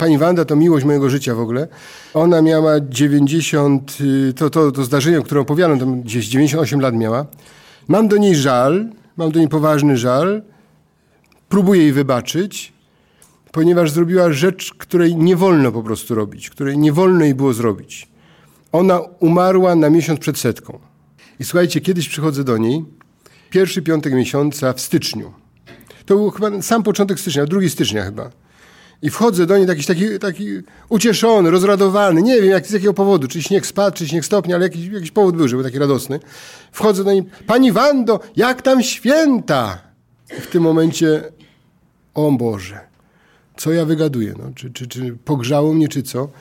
Pani Wanda to miłość mojego życia w ogóle. Ona miała 90, to zdarzenie, o którym opowiadam, tam gdzieś 98 lat miała. Mam do niej żal, mam do niej poważny żal. Próbuję jej wybaczyć, ponieważ zrobiła rzecz, której nie wolno po prostu robić, której nie wolno jej było zrobić. Ona umarła na miesiąc przed setką. I słuchajcie, kiedyś przychodzę do niej, pierwszy piątek miesiąca w styczniu. To był chyba sam początek stycznia, 2 stycznia chyba. I wchodzę do niej taki ucieszony, rozradowany, nie wiem z jakiego powodu, czy śnieg spadł, czy śnieg stopnie, ale jakiś powód był, że był taki radosny. Wchodzę do niej, Pani Wando, jak tam święta? I w tym momencie, o Boże, co ja wygaduję, no? Czy pogrzało mnie, czy co?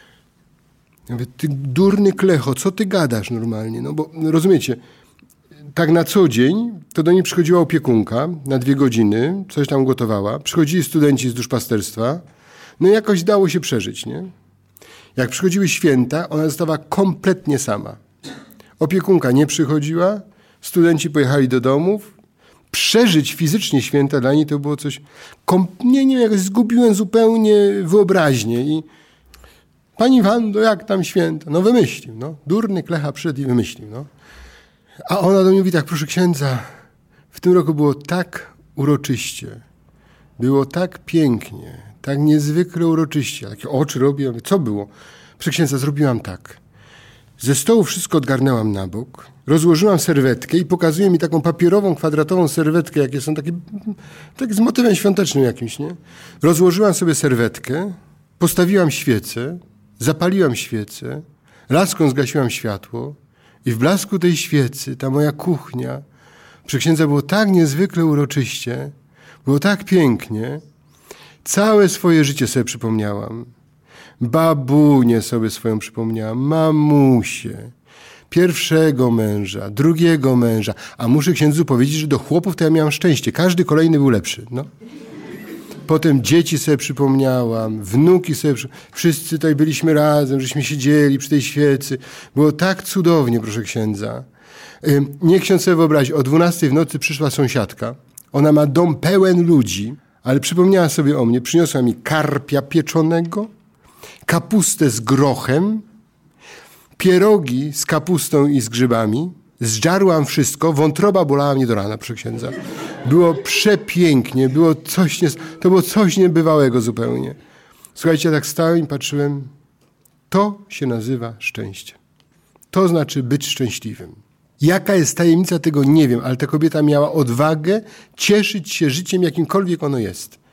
Ja mówię, ty durny klecho, co ty gadasz normalnie? No bo rozumiecie, tak na co dzień to do niej przychodziła opiekunka na 2 godziny, coś tam gotowała. Przychodzili studenci z duszpasterstwa. No i jakoś dało się przeżyć, nie? Jak przychodziły święta, ona została kompletnie sama. Opiekunka nie przychodziła, studenci pojechali do domów. Przeżyć fizycznie święta dla niej to było coś... Nie wiem, jakoś zgubiłem zupełnie wyobraźnię i... Pani Wando, jak tam święta? No wymyślił, no. Durny klecha przyszedł i wymyślił, no. A ona do mnie mówi tak, proszę księdza, w tym roku było tak uroczyście, było tak pięknie, tak niezwykle uroczyście. Takie oczy robię, co było? Proszę księdza, zrobiłam tak. Ze stołu wszystko odgarnęłam na bok, rozłożyłam serwetkę i pokazuje mi taką papierową, kwadratową serwetkę, jakie są takie z motywem świątecznym jakimś, nie? Rozłożyłam sobie serwetkę, postawiłam świecę, zapaliłam świecę, laską zgasiłam światło i w blasku tej świecy ta moja kuchnia, przy księdza było tak niezwykle uroczyście, było tak pięknie, całe swoje życie sobie przypomniałam. Babunię sobie swoją przypomniałam, mamusię, pierwszego męża, drugiego męża. A muszę księdzu powiedzieć, że do chłopów to ja miałam szczęście. Każdy kolejny był lepszy. No. Potem dzieci sobie przypomniałam, wnuki sobie wszyscy tutaj byliśmy razem, żeśmy siedzieli przy tej świecy. Było tak cudownie, proszę księdza. Niech ksiądz sobie wyobrazi, o 12 w nocy przyszła sąsiadka. Ona ma dom pełen ludzi, ale przypomniała sobie o mnie. Przyniosła mi karpia pieczonego, kapustę z grochem, pierogi z kapustą i z grzybami. Zżarłam wszystko, wątroba bolała mnie do rana, proszę księdza. Było przepięknie, to było coś niebywałego zupełnie. Słuchajcie, ja tak stałem i patrzyłem, to się nazywa szczęście. To znaczy być szczęśliwym. Jaka jest tajemnica tego, nie wiem, ale ta kobieta miała odwagę cieszyć się życiem, jakimkolwiek ono jest.